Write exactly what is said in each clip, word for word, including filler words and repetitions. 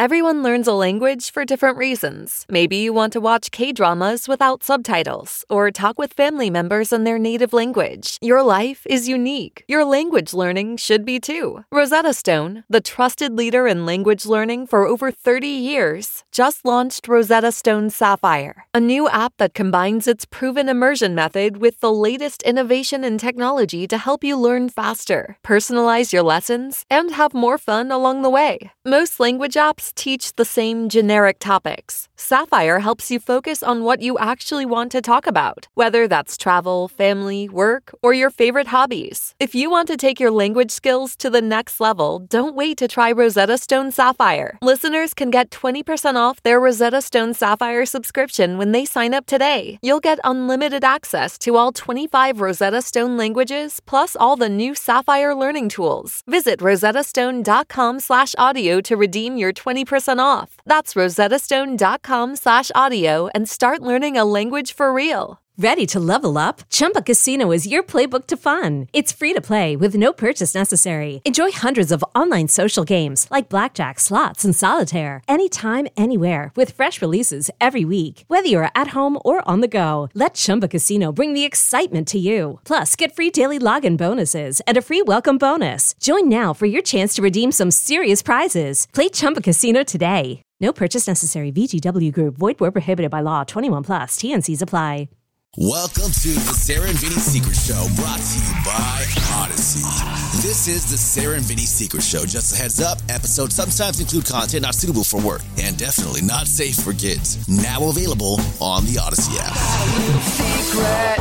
Everyone learns a language for different reasons. Maybe you want to watch K-dramas without subtitles or talk with family members in their native language. Your life is unique. Your language learning should be too. Rosetta Stone, the trusted leader in language learning for over thirty years, just launched Rosetta Stone Sapphire, a new app that combines its proven immersion method with the latest innovation in technology to help you learn faster, personalize your lessons, and have more fun along the way. Most language apps teach the same generic topics. Sapphire helps you focus on what you actually want to talk about, whether that's travel, family, work, or your favorite hobbies. If you want to take your language skills to the next level, don't wait to try Rosetta Stone Sapphire. Listeners can get twenty percent off their Rosetta Stone Sapphire subscription when they sign up today. You'll get unlimited access to all twenty-five Rosetta Stone languages, plus all the new Sapphire learning tools. Visit rosettastone.com slash audio to redeem your twenty percent off. That's rosettastone.com slash audio and start learning a language for real. Ready to level up? Chumba Casino is your playbook to fun. It's free to play with no purchase necessary. Enjoy hundreds of online social games like blackjack, slots, and solitaire anytime, anywhere with fresh releases every week. Whether you're at home or on the go, let Chumba Casino bring the excitement to you. Plus, get free daily login bonuses and a free welcome bonus. Join now for your chance to redeem some serious prizes. Play Chumba Casino today. No purchase necessary. V G W Group. Void where prohibited by law. twenty-one plus. T N Cs apply. Welcome to the Sarah and Vinny Secret Show, brought to you by Odyssey. This is the Sarah and Vinny Secret Show. Just a heads up, episodes sometimes include content not suitable for work and definitely not safe for kids. Now available on the Odyssey app. Got a little secret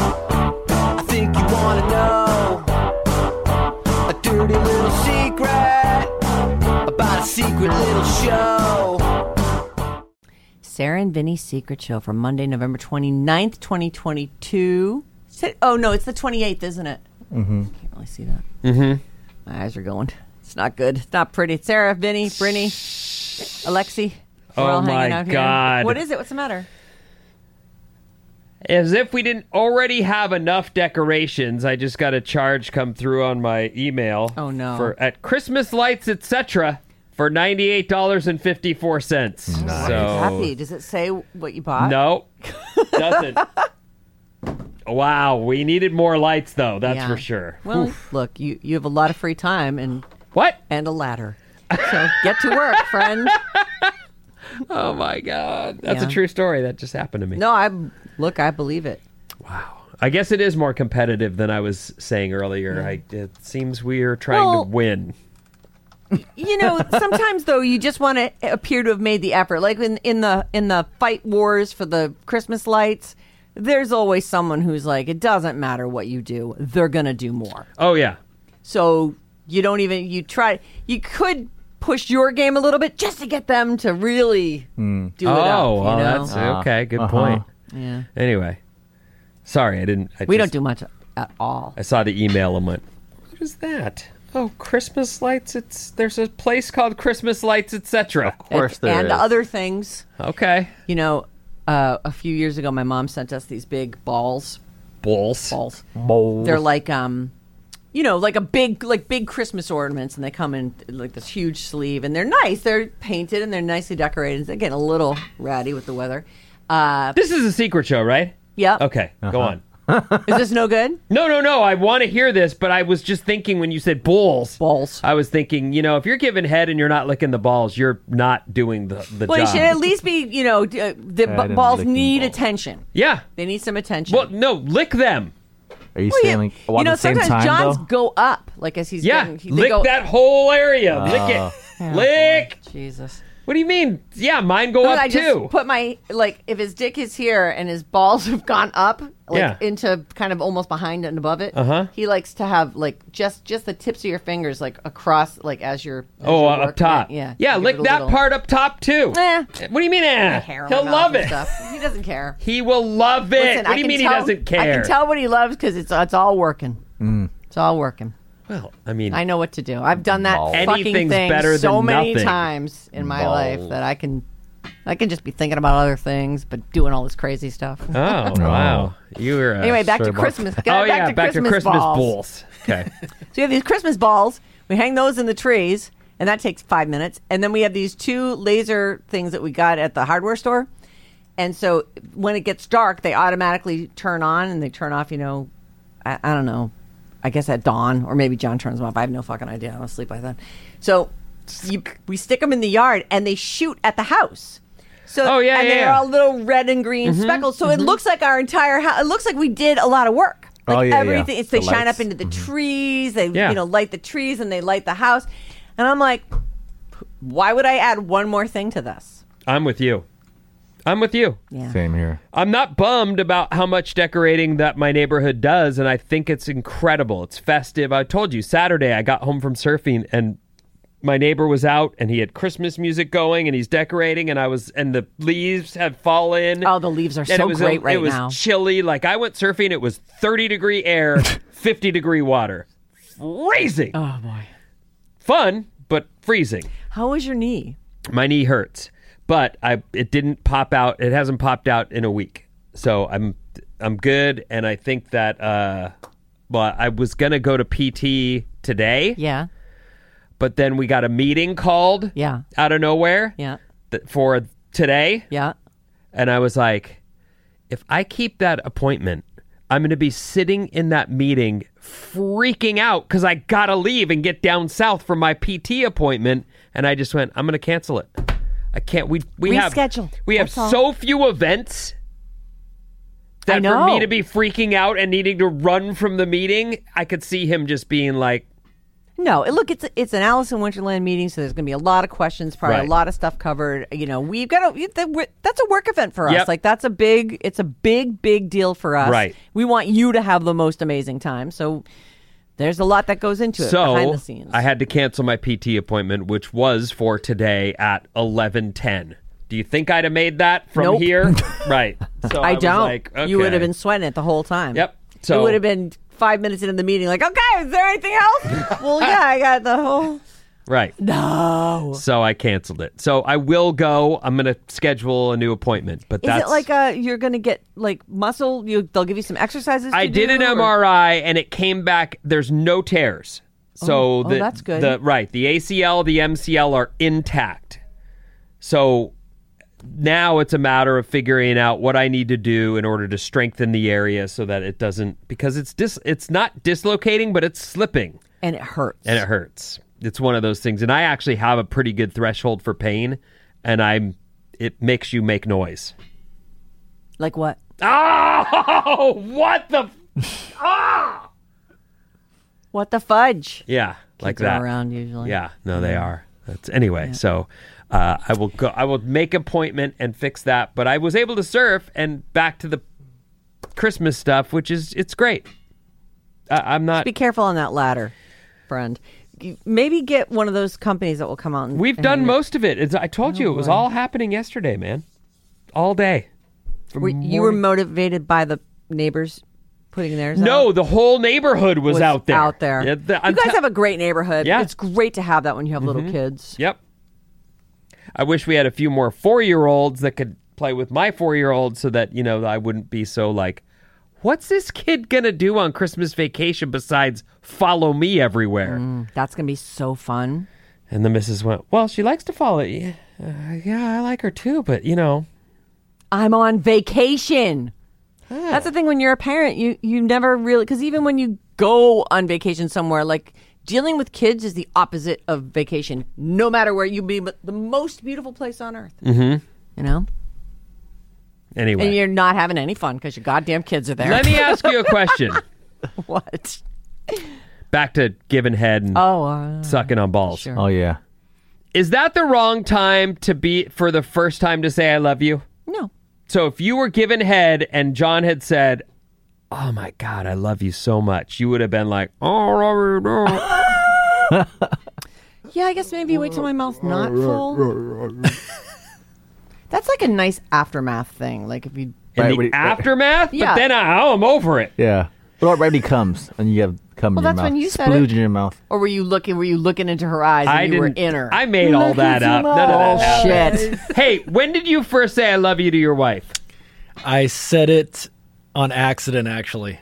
I think you want to know. A dirty little secret about a secret little show. Sarah and Vinny's Secret Show for Monday, November twenty-ninth, twenty twenty-two. Oh, no, it's the twenty-eighth, isn't it? Mm-hmm. Can't really see that. Mm-hmm. My eyes are going. It's not good. It's not pretty. Sarah, Vinny, Brinny, Alexi. We're Oh, all my hanging out here. God. What is it? What's the matter? As if we didn't already have enough decorations, I just got a charge come through on my email. Oh, no. For at Christmas lights, et cetera for ninety-eight dollars and fifty-four cents. Nice. So, Happy. Does it say what you bought? no, doesn't. Wow, we needed more lights, though. That's Yeah. for sure. Well, Oof. look, you, you have a lot of free time and What? and a ladder. So get to work, friend. Oh, my God. That's Yeah. a true story. That just happened to me. No, I look, I believe it. Wow. I guess it is more competitive than I was saying earlier. I, it seems we're trying Well, to win. You know, sometimes though you just want to appear to have made the effort. Like in, in the in the fight wars for the Christmas lights, there's always someone who's like, it doesn't matter what you do, they're gonna do more. Oh, yeah. So you don't even you try. You could push your game a little bit just to get them to really do it oh, up. You well, know? that's okay. Good Uh-huh. point. Yeah. Anyway, sorry, I didn't. I We just- don't do much at all. I saw the email and went, "What is that? Oh, Christmas lights! It's there's a place called Christmas Lights, et cetera" Of course there and is. other things. Okay, You know, uh, a few years ago, my mom sent us these big balls. balls. Balls. Bowls. They're like, um, you know, like a big, like big Christmas ornaments, and they come in like this huge sleeve, and they're nice. They're painted and they're nicely decorated. They're getting a little ratty with the weather. Uh, This is a secret show, right? yeah. Okay, go on. Is this no good? No, no, no. I want to hear this, but I was just thinking when you said balls. Balls. I was thinking, you know, if you're giving head and you're not licking the balls, you're not doing the the Well, job. you should at least be, you know, d- uh, the Head b- and balls licking need balls. attention. Yeah. They need some attention. Well, no, lick them. Are you Well, saying yeah, like all you know, at the same sometimes time John's though? go up, like as he's Yeah, getting, they lick go, that whole area. lick Oh. it. Lick. Jesus. What do you mean? Yeah, mine go But up I just too. put my, like, if his dick is here and his balls have gone up, like, Yeah. into kind of almost behind and above it, Uh-huh. he likes to have, like, just just the tips of your fingers, like, across, like, as you're, as Oh, you're uh, up working top. it. Yeah. Yeah, Give lick it a that little- part up top too. Eh. What do you mean, eh? hair in He'll my love mouth and it. stuff. He doesn't care. He will love it. Listen, what I do you can mean tell, he doesn't care? I can tell what he loves because it's it's all working. Mm. It's all working. Well, I mean, I know what to do. I've done that Balls. fucking Anything's thing better so than many nothing. times in my Balls. life that I can, I can just be thinking about other things, but doing all this crazy stuff. oh wow, you were uh, Anyway, back sure to about- Christmas. Oh back yeah, to back Christmas to Christmas balls. balls. Okay. So you have these Christmas balls. We hang those in the trees, and that takes five minutes. And then we have these two laser things that we got at the hardware store. And so when it gets dark, they automatically turn on and they turn off, you know, I, I don't know, I guess at dawn, or maybe John turns them off. I have no fucking idea. I was asleep by then. So you, we stick them in the yard and they shoot at the house. So, oh, yeah, and yeah, they're yeah. all little red and green mm-hmm, speckles. So mm-hmm. it looks like our entire house, it looks like we did a lot of work. Like oh, yeah, everything, yeah. It's, they the shine lights. up into the mm-hmm. trees. They, yeah. you know, light the trees and they light the house. And I'm like, why would I add one more thing to this? I'm with you. I'm with you. Yeah. Same here. I'm not bummed about how much decorating that my neighborhood does, and I think it's incredible. It's festive. I told you, Saturday I got home from surfing, and my neighbor was out, and he had Christmas music going, and he's decorating, and I was, and the leaves had fallen. Oh, the leaves are and so it was great a, right it was now. chilly. Like, I went surfing, it was thirty degree air, fifty degree water. Freezing. Oh, boy. Fun, but freezing. How was your knee? My knee hurts. But I, it didn't pop out. It hasn't popped out in a week, so I'm, I'm good. And I think that, uh, well, I was gonna go to P T today. Yeah. But then we got a meeting called. Yeah. Out of nowhere. Yeah. Th- for today. Yeah. And I was like, if I keep that appointment, I'm gonna be sitting in that meeting, freaking out because I gotta leave and get down south for my P T appointment. And I just went, I'm gonna cancel it. I can't. We we Reschedule. have we have That's all. so few events that I know. for me to be freaking out and needing to run from the meeting, I could see him just being like, No, it- look, it's it's an Alice in Wonderland meeting, so there's going to be a lot of questions, probably Right. a lot of stuff covered. You know, we've got to. That's a work event for us. Yep. Like that's a big. It's a big, big deal for us. Right. We want you to have the most amazing time. So there's a lot that goes into it behind so the scenes. I had to cancel my P T appointment, which was for today at eleven ten. Do you think I'd have made that from Nope. here? Right. So I, I was don't. like, okay. You would have been sweating it the whole time. Yep. it So would have been five minutes into the meeting, like, okay, is there anything else? Well, yeah, I got the whole. right. No. So I canceled it. So I will go. I'm going to schedule a new appointment. But Is that's it like a you're going to get like muscle? You they'll give you some exercises. I to did do, an or- M R I and it came back. There's no tears. So Oh, oh, the, that's good. The right, the A C L, the M C L are intact. So now it's a matter of figuring out what I need to do in order to strengthen the area so that it doesn't, because it's dis, it's not dislocating, but it's slipping and it hurts. and it hurts. It's one of those things, and I actually have a pretty good threshold for pain, and I'm it makes you make noise. Like what? Oh, what the? Ah! What the fudge? Yeah, like Kids are that. around usually. Yeah, no, they are. That's anyway. So uh, I will go. I will make an appointment and fix that. But I was able to surf and back to the Christmas stuff, which is it's great. I, I'm not. Be careful on that ladder, friend. You- Maybe get one of those companies that will come out and We've and done hang it. most of it. It's, I told you it was boy. all happening yesterday, man. All day. From Were, you were morning- motivated by the neighbors putting theirs No, out? the whole neighborhood was, Was out there. Out there. Yeah, the- you I'm guys te- have a great neighborhood. Yeah. It's great to have that when you have little kids. Yep. I wish we had a few more four-year-olds that could play with my four-year-old so that, you know, I wouldn't be so like, what's this kid going to do on Christmas vacation besides follow me everywhere? Mm, that's going to be so fun. And the missus went, well, she likes to follow you. Uh, yeah, I like her too, but, you know. I'm on vacation. That's the thing when you're a parent, you, you never really, because even when you go on vacation somewhere, like dealing with kids is the opposite of vacation, no matter where you be, but the most beautiful place on earth. Mm-hmm. You know? Anyway. And you're not having any fun because your goddamn kids are there. Let me ask you a question. What? Back to giving head and Oh, uh, sucking on balls. sure. Oh, yeah. Is that the wrong time to be, for the first time to say I love you? No. So if you were given head and John had said, oh my God, I love you so much, you would have been like, oh, I love you, no." Yeah, I guess maybe wait till my mouth's not full. That's like a nice aftermath thing. Like if you. In Right, the when he- aftermath? Yeah. But then I, oh, I'm over it. Yeah. But right when he comes, and you have cum Well, in your that's mouth. when you said Splooge it. in your mouth. Or were you looking? Were you looking into her eyes and I you didn't. were in her? I made all that up. None of that happened. Shit. Hey, when did you first say I love you to your wife? I said it on accident, actually.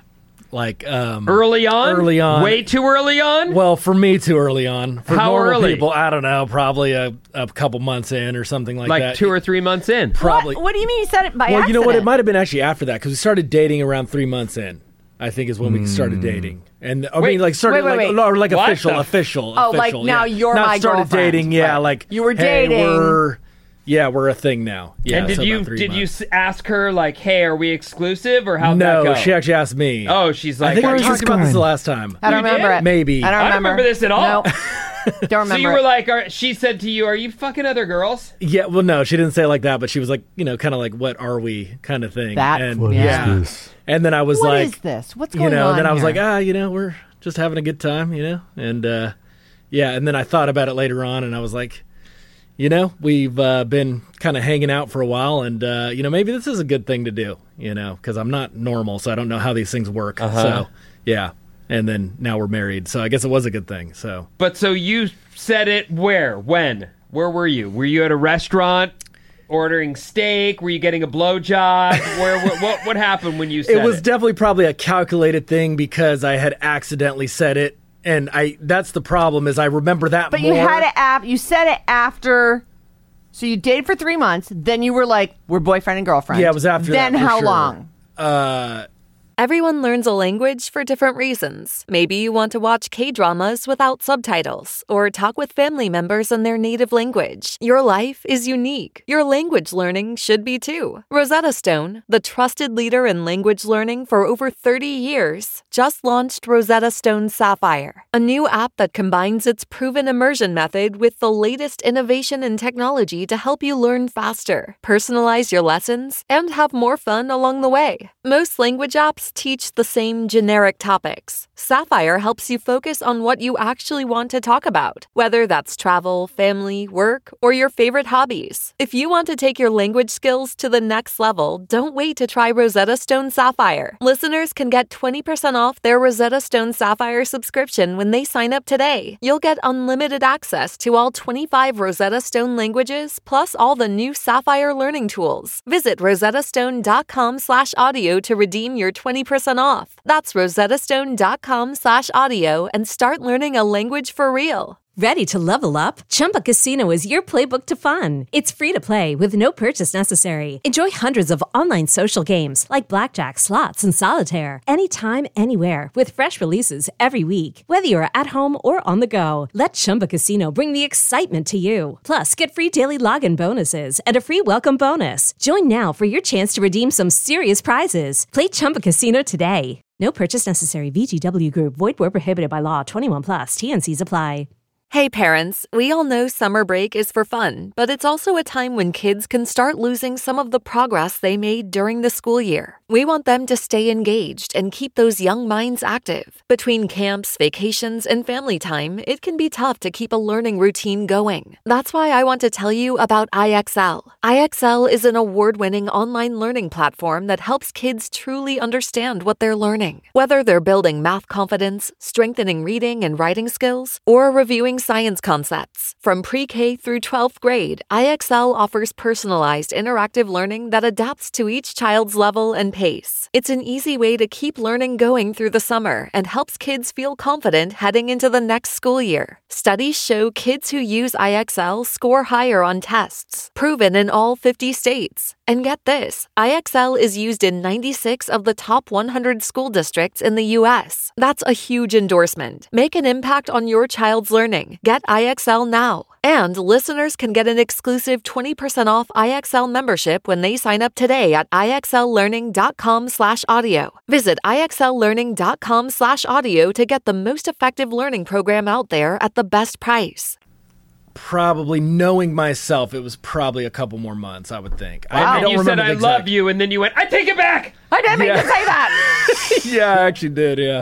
Like um, Early on? Early on. Way too early on? Well, for me, too early on. For How normal early? people, I don't know, probably a, a couple months in or something like, like that. two or three months in. Probably. What, what do you mean you said it by well, accident? you know what? It might have been actually after that because we started dating around three months in. I think is when we started dating, and I Wait, mean, like started wait, wait, like wait. or like What official, the- official. Oh, like, official, now yeah. you're Not my started girlfriend. dating, yeah, Right. like You were hey, dating. We're, yeah, we're a thing now. Yeah, and did so you about three did you months. s- ask her like, "Hey, are we exclusive?" Or how'd No, that go? she actually asked me. Oh, she's like, I think are we you- talked about this the last time. I don't You remember did? it. Maybe. I don't I don't remember. remember this at all. No. Don't remember So you were it. like, are, she said to you, "Are you fucking other girls?" Yeah, well, no, she didn't say it like that, but she was like, you know, kind of like, "What are we?" kind of thing. That- and What is yeah, this? and then I was What like, is this? What's you going know, on then I was here? like, ah, you know, we're just having a good time, you know, and uh, yeah, and then I thought about it later on, and I was like, you know, we've uh, been kind of hanging out for a while, and uh, you know, maybe this is a good thing to do, you know, because I'm not normal, so I don't know how these things work. Uh-huh. So yeah, and then now we're married, so I guess it was a good thing. So But so you said it where? When? Where were you? Were you at a restaurant ordering steak? Were you getting a blowjob? Where? What, what? What happened when you said it it? was definitely probably a calculated thing because I had accidentally said it. And I that's the problem is I remember that But more. you had it af- you said it after. So you dated for three months. Then you were like, we're boyfriend and girlfriend. Yeah, it was after Then that, for how sure. long? Uh, Everyone learns a language for different reasons. Maybe you want to watch K-dramas without subtitles or talk with family members in their native language. Your life is unique. Your language learning should be too. Rosetta Stone, the trusted leader in language learning for over thirty years, just launched Rosetta Stone Sapphire, a new app that combines its proven immersion method with the latest innovation in technology to help you learn faster, personalize your lessons, and have more fun along the way. Most language apps teach the same generic topics. Sapphire helps you focus on what you actually want to talk about, whether that's travel, family, work, or your favorite hobbies. If you want to take your language skills to the next level, don't wait to try Rosetta Stone Sapphire. Listeners can get twenty percent off their Rosetta Stone Sapphire subscription when they sign up today. You'll get unlimited access to all twenty-five Rosetta Stone languages, plus all the new Sapphire learning tools. Visit rosettastone.com slash audio to redeem your twenty percent off. That's rosettastone.com slash audio and start learning a language for real. Ready to level up? Chumba Casino is your playbook to fun. It's free to play with no purchase necessary. Enjoy hundreds of online social games like blackjack, slots, and solitaire anytime, anywhere with fresh releases every week. Whether you're at home or on the go, let Chumba Casino bring the excitement to you. Plus, get free daily login bonuses and a free welcome bonus. Join now for your chance to redeem some serious prizes. Play Chumba Casino today. No purchase necessary. V G W Group. Void where prohibited by law. twenty-one plus. T N Cs apply. Hey parents, we all know summer break is for fun, but it's also a time when kids can start losing some of the progress they made during the school year. We want them to stay engaged and keep those young minds active. Between camps, vacations, and family time, it can be tough to keep a learning routine going. That's why I want to tell you about I X L. I X L is an award-winning online learning platform that helps kids truly understand what they're learning. Whether they're building math confidence, strengthening reading and writing skills, or reviewing science concepts. From pre-K through twelfth grade, I X L offers personalized interactive learning that adapts to each child's level and pace. It's an easy way to keep learning going through the summer and helps kids feel confident heading into the next school year. Studies show kids who use I X L score higher on tests, proven in all fifty states. And get this, I X L is used in ninety-six of the top one hundred school districts in the U S. That's a huge endorsement. Make an impact on your child's learning. Get I X L now. And listeners can get an exclusive twenty percent off I X L membership when they sign up today at ixllearning.com slash audio. Visit ixllearning.com slash audio to get the most effective learning program out there at the best price. probably knowing myself, it was probably a couple more months, I would think. I, I And don't you said, remember I the exact- love you, and then you went, I take it back! I didn't mean Yeah. to say that. Yeah, I actually did, yeah.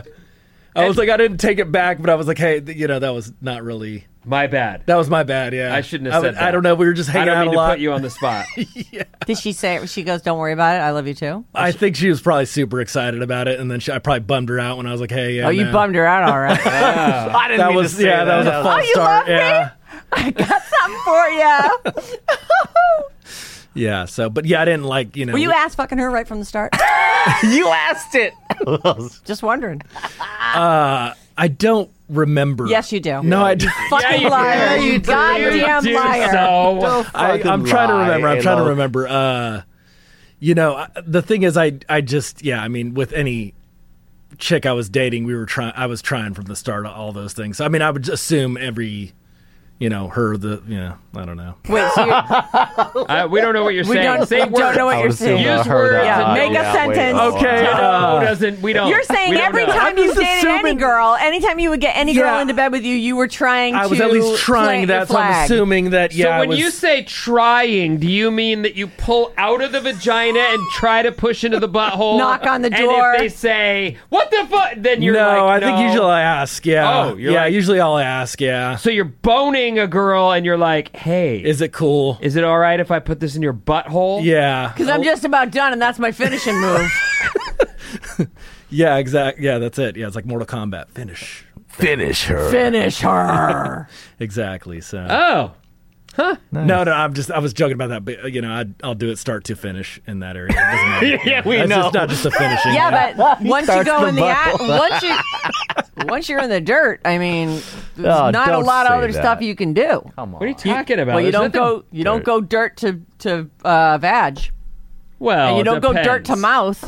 I was like, I didn't take it back, but I was like, hey, th- you know, that was not really... My bad. That was my bad, yeah. I shouldn't have I, said that. I don't know, we were just I hanging don't out mean a to lot. put you on the spot. Did she say it? She goes, don't worry about it. I love you too. I think she was probably super excited about it, and then she, I probably bummed her out when I was like, hey, yeah, Oh, you no. bummed her out, all right. I didn't That mean was, to say yeah, that was a That false Oh, you start, love me? yeah. I got something for you. Yeah. So, but yeah, I didn't like, you know. Were you ass fucking her right from the start? You asked it. Just wondering. Uh, I don't remember. Yes, you do. No, I do. Fucking you liar. do. You You goddamn do liar. so. I, I'm trying to remember. I'm trying to remember. Uh, you know, I- the thing is, I, I just, yeah, I mean, with any chick I was dating, we were trying, I was trying from the start all those things. I mean, I would assume every, you know, her, the, you know, I don't know. Wait, so you're, Uh, we don't know what you're we saying. don't, Say we words. don't know what I you're would assume saying. Use I heard words. that. Yeah, Uh, make a yeah, wait, sentence. oh, Okay, uh, uh, Who doesn't? We don't. You're saying We don't every know. time I'm you just dated any assuming- girl, anytime you would get any girl Yeah. into bed with you, you were trying I to was at least trying plant your that, so I'm flag. assuming that, So yeah, I when was, you say trying, do you mean that you pull out of the vagina and try to push into the butthole? Knock on the And door. if they say, what the fuck? Then you're no, like, I think no. usually I ask, yeah. Oh, you're yeah, like- usually I'll ask, yeah. So you're boning a girl and you're like, hey, Is it cool? is it all right if I put this in your butthole? Yeah. Because I'm just about done, and that's my finishing move. Yeah, exact. Yeah, that's it. Yeah, it's like Mortal Kombat. Finish. Finish her. Finish her. Exactly. So. Oh. No, no, I'm just, I was joking about that, but, you know, I, I'll do it start to finish in that area. It doesn't matter. Yeah, we It's know. just not just a finishing. Yeah, but once you Starts go the in the act, butthole. once you once you're in the dirt, I mean, there's Oh, not a don't lot of say other that. stuff you can do. Come on. What are you talking about? Well, you There's don't nothing- go you don't go dirt to to uh, vag, Well, and you it don't go dirt to depends. mouth.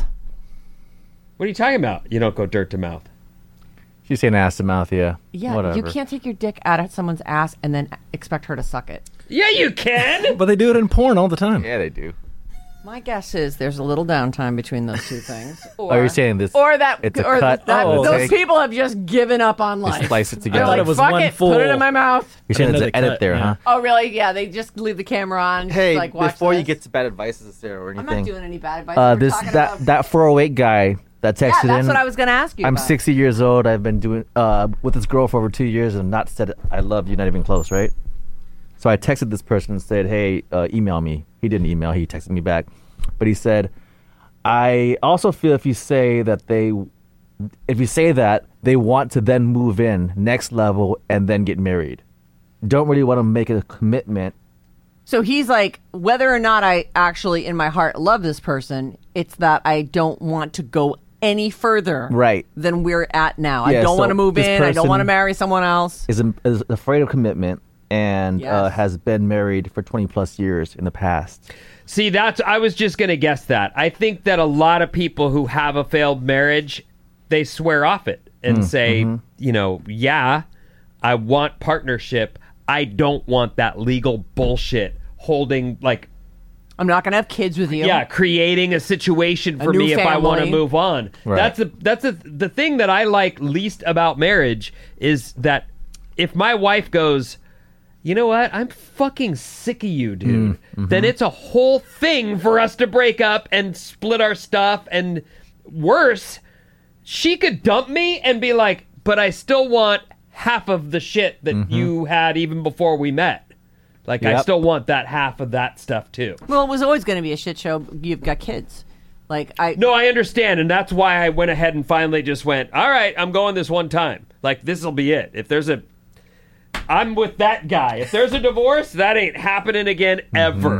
What are you talking about? You don't go dirt to mouth. She's saying ass to mouth, yeah. Yeah, Whatever. you can't take your dick out of someone's ass and then expect her to suck it. Yeah, you can. But they do it in porn all the time. Yeah, they do. My guess is there's a little downtime between those two things. Or, Oh, you're saying this? or that, it's a or cut? that Oh, those take? people have just given up on life. slice it They're together. I like, thought it was fuck one it, full- put it in my mouth. You're saying I there's didn't an know edit they there, cut, huh? Oh, really? Yeah, they just leave the camera on. Hey, just like, watch before you this. get to bad advice, Sarah, or I'm anything, not doing any bad advice. uh, We're this talking that about- that four oh eight guy that yeah, texted that's in. what I was going to ask you I'm about. sixty years old. I've been doing uh, with this girl for over two years and not said I love you, not even close, right? So I texted this person and said, hey, uh, email me. He didn't email. He texted me back. But he said, I also feel if you say that they, if you say that, they want to then move in next level and then get married. Don't really want to make a commitment. So he's like, whether or not I actually in my heart love this person, it's that I don't want to go any further Right. than we're at now. I Yeah, don't so want to move this in. I don't person want to marry someone else. Is, is afraid of commitment and uh, Yes. has been married for twenty plus years in the past. See, that's I was just going to guess that. I think that a lot of people who have a failed marriage, they swear off it and say, you know, yeah, I want partnership. I don't want that legal bullshit holding like I'm not going to have kids with you. yeah, creating a situation for new me if I want to family. move on. Right. That's a, that's a, the thing that I like least about marriage is that if my wife goes, you know what? I'm fucking sick of you, dude. Mm-hmm. Then it's a whole thing for us to break up and split our stuff. And worse, she could dump me and be like, but I still want half of the shit that you had even before we met. Like, I Yep. still want that half of that stuff too. Well, it was always going to be a shit show. You've got kids. Like I No, I understand, and that's why I went ahead and finally just went, all right, I'm going this one time. Like, this will be it. If there's a... I'm with that guy. If there's a divorce, that ain't happening again ever.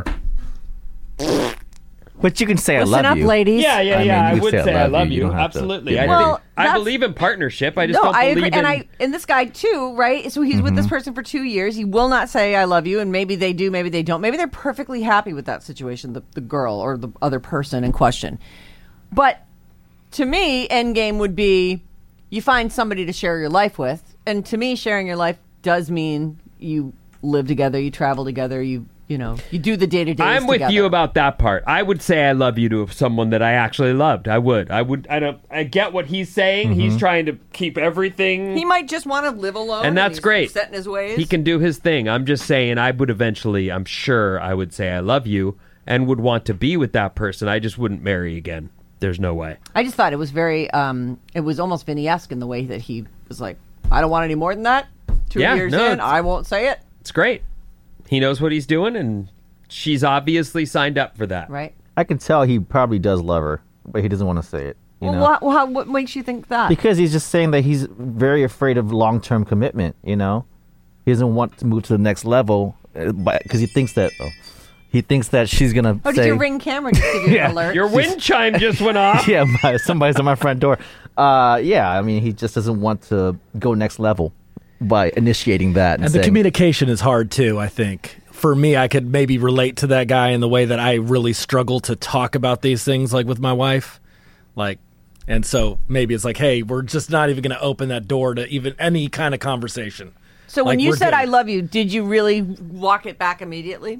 But you can say listen I love up, you. ladies. Yeah, yeah, I mean, yeah. you I could would say I say I love love you. you. You don't have to Absolutely. get I, married. Well, think, I that's- believe in partnership. I just no, don't I believe agree, in... and I and this guy too, right? So he's with this person for two years. He will not say "I love you," and maybe they do, maybe they don't. Maybe they're perfectly happy with that situation, the the girl or the other person in question. But to me, endgame would be you find somebody to share your life with, and to me, sharing your life does mean you live together, you travel together, you you know, you do the day to day. I'm with you about that part. I would say I love you to someone that I actually loved. I would. I would. I don't. I get what he's saying. He's trying to keep everything. He might just want to live alone, And that's he's great. Set in his ways. He can do his thing. I'm just saying I would eventually, I'm sure I would say I love you and would want to be with that person. I just wouldn't marry again. There's no way. I just thought it was very, um, it was almost Vinny-esque in the way that he was like, I don't want any more than that. Two Yeah, years no, in, it's- I won't say it. It's great. He knows what he's doing, and she's obviously signed up for that. Right. I can tell he probably does love her, but he doesn't want to say it. You Well, know? what, what, what makes you think that? Because he's just saying that he's very afraid of long-term commitment, you know? He doesn't want to move to the next level because he thinks that, oh, He thinks that she's gonna Oh, say, did your Ring camera just give you Yeah. an alert? Your wind chime just went off. yeah, my, somebody's at my front door. Uh, yeah, I mean, he just doesn't want to go next level by initiating that. And, And saying, the communication is hard too, I think. For me, I could maybe relate to that guy in the way that I really struggle to talk about these things, like with my wife. Like, and so maybe it's like, hey, we're just not even going to open that door to even any kind of conversation. So when Like, you we're said good. I love you, did you really walk it back immediately?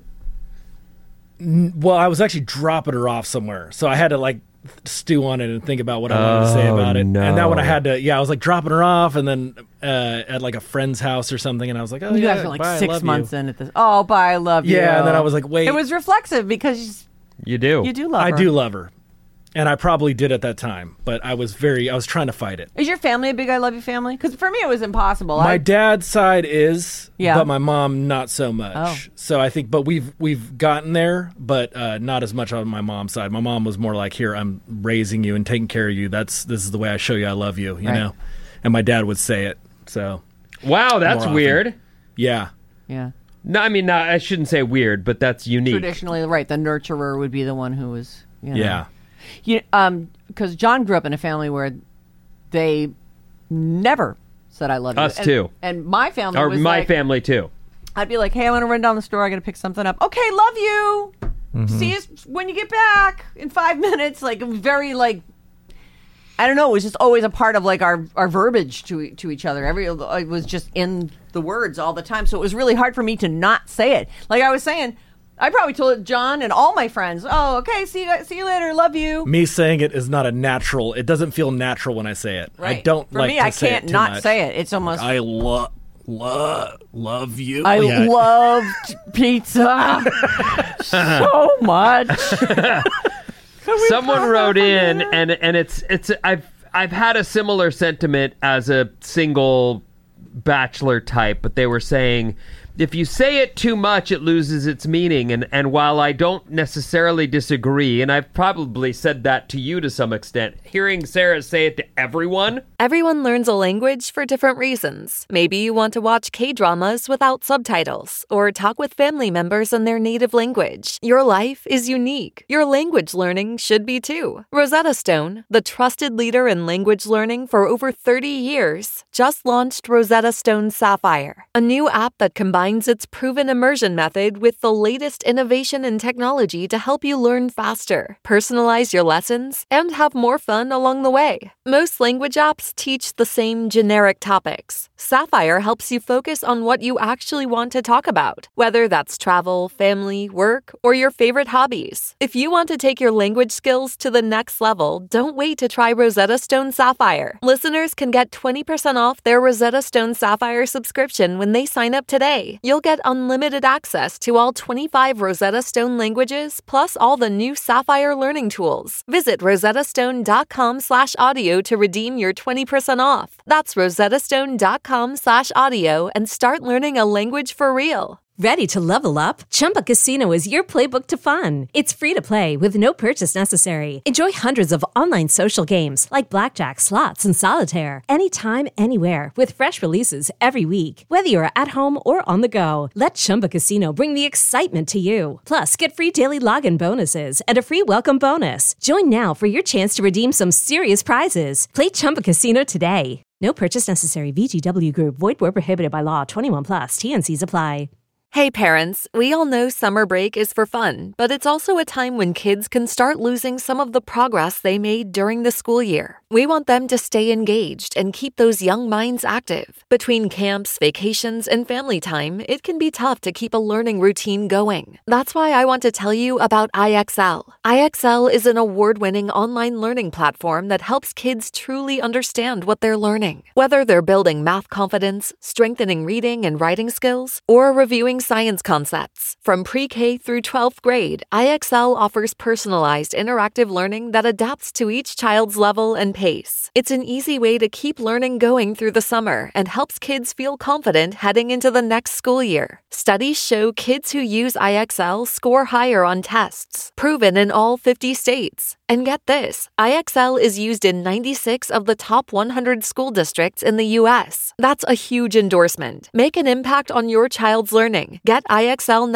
Well, I was actually dropping her off somewhere, so I had to like stew on it and think about what I wanted to say Oh, about it. no. And that one I had to, yeah, I was like dropping her off, and then uh, at like a friend's house or something, and I was like, oh You yeah, guys were like bye, I six love months you. in at this. Oh, bye, I love you. Yeah, and then I was like, wait, It was reflexive because You do. you do love I her. do love her, and I probably did at that time, but I was very, I was trying to fight it. Is your family a big I love you family? Because for me it was impossible. My I, dad's side is, Yeah. but my mom not so much. Oh. So I think, but we've we've gotten there, but uh, not as much on my mom's side. My mom was more like, "Here, I'm raising you and taking care of you. That's this is the way I show you I love you." You Right. know, and my dad would say it. So Wow, that's More often. weird. yeah, yeah. No, I mean, no, I shouldn't say weird, but that's unique. Traditionally, right, the nurturer would be the one who was, you know. yeah. You, um, because John grew up in a family where they never said I love you. Us and, too. And my family Or was my like, family too. I'd be like, hey, I want to run down the store. I got to pick something up. Okay, love you. See you when you get back in five minutes. Like very like, I don't know. It was just always a part of like our, our verbiage to to each other. Every it was just in the words all the time. So it was really hard for me to not say it. Like I was saying, I probably told John and all my friends, "Oh, okay, see you see you later. Love you." Me saying it is not a natural. It doesn't feel natural when I say it. Right. I don't For like me, to I say can't it too not much. say it. It's almost. I love love love you. I Yeah. loved pizza so much. Someone wrote in, and and it's it's I've I've had a similar sentiment as a single bachelor type, but they were saying if you say it too much, it loses its meaning. And and while I don't necessarily disagree, and I've probably said that to you to some extent, hearing Sarah say it to everyone. Everyone learns a language for different reasons. Maybe you want to watch K-dramas without subtitles or talk with family members in their native language. Your life is unique. Your language learning should be too. Rosetta Stone, the trusted leader in language learning for over thirty years, just launched Rosetta Stone Sapphire, a new app that combines its proven immersion method with the latest innovation in technology to help you learn faster, personalize your lessons, and have more fun along the way. Most language apps teach the same generic topics. Sapphire helps you focus on what you actually want to talk about, whether that's travel, family, work, or your favorite hobbies. If you want to take your language skills to the next level, don't wait to try Rosetta Stone Sapphire. Listeners can get twenty percent off their Rosetta Stone Sapphire subscription when they sign up today. You'll get unlimited access to all twenty-five Rosetta Stone languages, plus all the new Sapphire learning tools. Visit rosettastone.com slash audio to redeem your twenty percent off. That's rosettastone.com slash audio and start learning a language for real. Ready to level up? Chumba Casino is your playbook to fun. It's free to play with no purchase necessary. Enjoy hundreds of online social games like blackjack, slots, and solitaire anytime, anywhere with fresh releases every week. Whether you're at home or on the go, let Chumba Casino bring the excitement to you. Plus, get free daily login bonuses and a free welcome bonus. Join now for your chance to redeem some serious prizes. Play Chumba Casino today. No purchase necessary. V G W Group. Void where prohibited by law. twenty-one plus. T N Cs apply. Hey parents, we all know summer break is for fun, but it's also a time when kids can start losing some of the progress they made during the school year. We want them to stay engaged and keep those young minds active. Between camps, vacations, and family time, it can be tough to keep a learning routine going. That's why I want to tell you about I X L. I X L is an award-winning online learning platform that helps kids truly understand what they're learning. Whether they're building math confidence, strengthening reading and writing skills, or reviewing science concepts. From pre-K through twelfth grade, I X L offers personalized interactive learning that adapts to each child's level and pace. It's an easy way to keep learning going through the summer and helps kids feel confident heading into the next school year. Studies show kids who use I X L score higher on tests, proven in all fifty states. And get this, I X L is used in ninety-six of the top one hundred school districts in the U S. That's a huge endorsement. Make an impact on your child's learning. Get I X L now.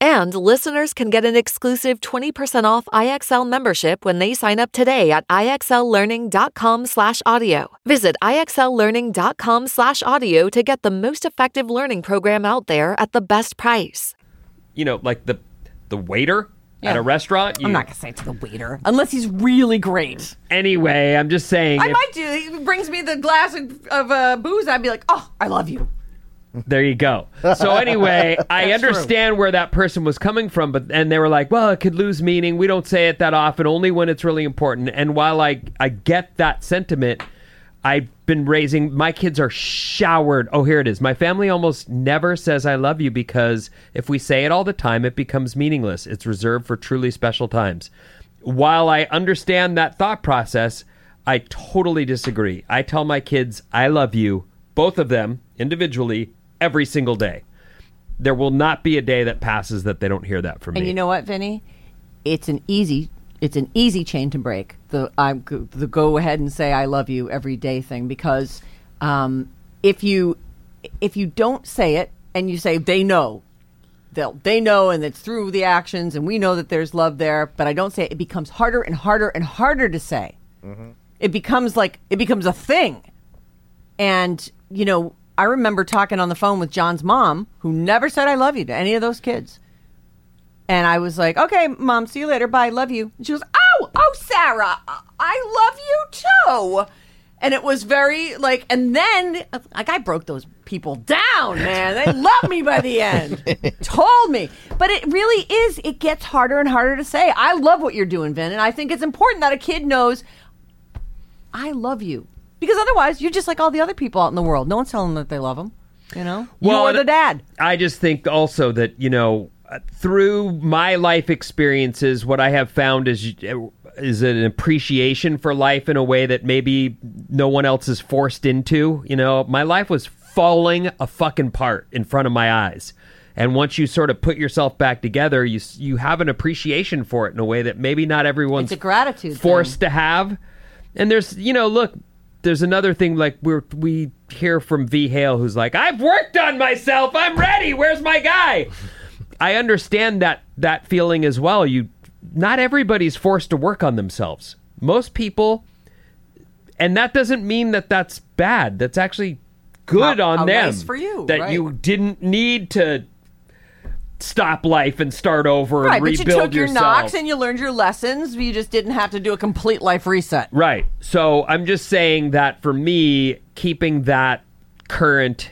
And listeners can get an exclusive twenty percent off I X L membership when they sign up today at IXLlearning.com slash audio. Visit IXLlearning.com slash audio to get the most effective learning program out there at the best price. You know, like the the waiter Yeah. at a restaurant. You, I'm not going to say it to the waiter. Unless he's really great. Anyway, I'm just saying. I if- might do. He brings me the glass of, of uh, booze. I'd be like, oh, I love you. There you go. So anyway, I understand where that person was coming from, but and they were like, well, it could lose meaning. We don't say it that often, only when it's really important. And while I, I get that sentiment, I've been raising, my kids are showered. Oh, here it is. My family almost never says I love you because if we say it all the time, it becomes meaningless. It's reserved for truly special times. While I understand that thought process, I totally disagree. I tell my kids I love you, both of them individually, every single day. There will not be a day that passes that they don't hear that from me. And you know what, Vinny? It's an easy it's an easy chain to break. The I the go ahead and say I love you every day thing, because um, if you if you don't say it and you say they know, they'll they know, and it's through the actions, and we know that there's love there, but I don't say it, it becomes harder and harder and harder to say. Mm-hmm. It becomes like it becomes a thing. And you know, I remember talking on the phone with John's mom, who never said I love you to any of those kids. And I was like, okay, Mom, see you later. Bye. Love you. And she goes, oh, oh, Sarah, I love you too. And it was very like, and then, like, I broke those people down, man. They loved me by the end. Told me. But it really is, it gets harder and harder to say. I love what you're doing, Vin. And I think it's important that a kid knows, I love you. Because otherwise, you're just like all the other people out in the world. No one's telling them that they love them. You know? Well, You're the dad. I just think also that, you know, through my life experiences, what I have found is is an appreciation for life in a way that maybe no one else is forced into. You know, my life was falling a fucking apart in front of my eyes. And once you sort of put yourself back together, you you have an appreciation for it in a way that maybe not everyone's It's a gratitude forced thing. to have. And there's, you know, look, there's another thing, like we're, we hear from V. Hale, who's like, I've worked on myself. I'm ready. Where's my guy? I understand that that feeling as well. You, not everybody's forced to work on themselves. Most people, and that doesn't mean that that's bad. That's actually good A- on a them. race for you, that right. you didn't need to stop life and start over Right, and but rebuild you took your yourself. knocks and you learned your lessons. You just didn't have to do a complete life reset. Right. So I'm just saying that for me, keeping that current,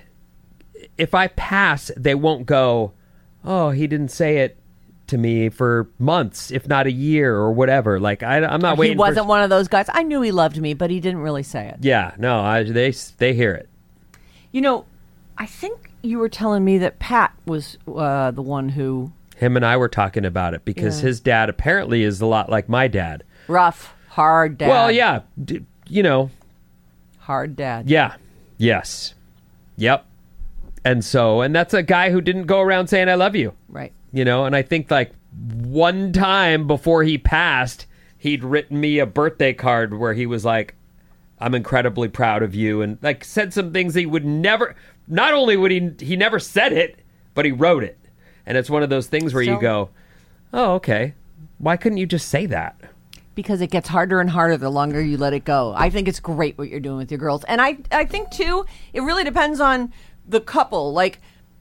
if I pass, they won't go, oh, he didn't say it to me for months, if not a year or whatever. Like, I, I'm not He waiting wasn't for... one of those guys. I knew he loved me, but he didn't really say it. Yeah, no, I, they they hear it. You know, I think you were telling me that Pat was uh, the one who... Him and I were talking about it because Yeah. his dad apparently is a lot like my dad. Rough, hard dad. Well, yeah, d- you know, Hard dad. yeah, yes, yep. And so, and that's a guy who didn't go around saying, I love you. Right. You know, and I think like one time before he passed, he'd written me a birthday card where he was like, I'm incredibly proud of you, and like said some things he would never, not only would he, he never said it, but he wrote it. And it's one of those things where you So- go, oh, okay. Why couldn't you just say that? Because it gets harder and harder the longer you let it go. I think it's great what you're doing with your girls. And I, I think, too, it really depends on the couple. Like,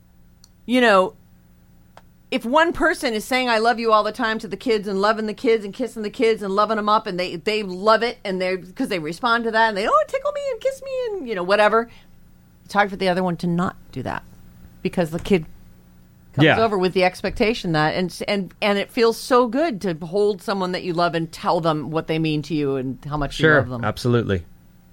you know, if one person is saying I love you all the time to the kids and loving the kids and kissing the kids and loving them up and they, they love it and they're because they respond to that and they, oh, tickle me and kiss me and, you know, whatever. It's hard for the other one to not do that because the kid comes Yeah. over with the expectation that and and and it feels so good to hold someone that you love and tell them what they mean to you and how much you Sure, love them. absolutely.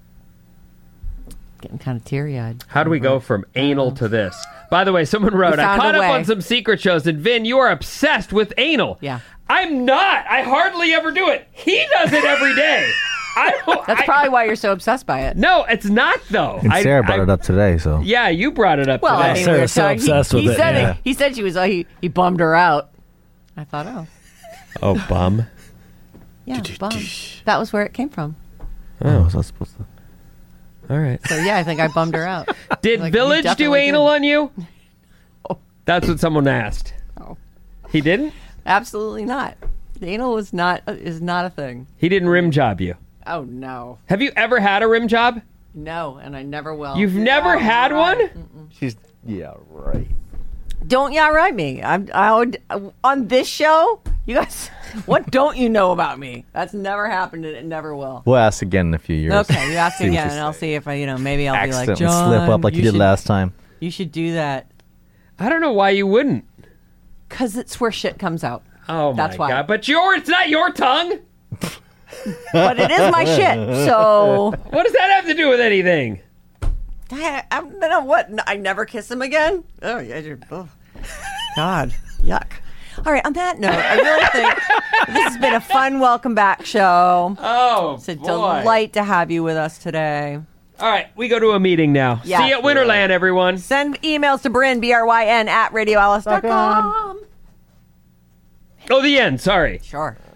Getting kind of teary-eyed. How do we go from anal to this? By the way, someone wrote, We I found caught a up way. on some secret shows, and Vin, you are obsessed with anal. Yeah. I'm not. I hardly ever do it. He does it every day. I don't, That's I- probably why you're so obsessed by it. No, it's not, though. And I- Sarah brought I- it up today, so. Yeah, you brought it up Well, today. I mean, Sarah's we were so talking- obsessed he, with he it, Said yeah. He said she was. Uh, he he bummed her out. I thought, oh, Oh, bum. yeah, bum. That was where it came from. Oh, was I supposed to? All right. So yeah, I think I bummed her out. Did Like, you Village do definitely anal did. on you? That's what someone asked. Oh. He didn't? Absolutely not. Anal is not is not a thing. He didn't rim job you. Oh no. Have you ever had a rim job? No, and I never will. You've never Yeah, had right. one? She's yeah, right. Don't yeah right me. I'm I would uh, on this show. You guys, what don't you know about me? That's never happened and it never will. We'll ask again in a few years. Okay, you ask See what again, you and I'll say. see if I, you know, maybe I'll be like, Accidentally John, slip up like you, did should, last time. You should do that I don't know why you wouldn't. because it's where shit comes out. Oh, That's my why. God. But your, it's not your tongue. But it is my shit. So What does that have to do with anything? I, I don't know what. I never kiss him again. Oh yeah, you're, oh. God, yuck. All right. On that note, I really think this has been a fun welcome back show. Oh, It's a boy. delight to have you with us today. All right, we go to a meeting now. Yeah. See you at Winterland, everyone. Send emails to Bryn, B R Y N, at radio alice dot com. Oh, the end. Sorry. Sure.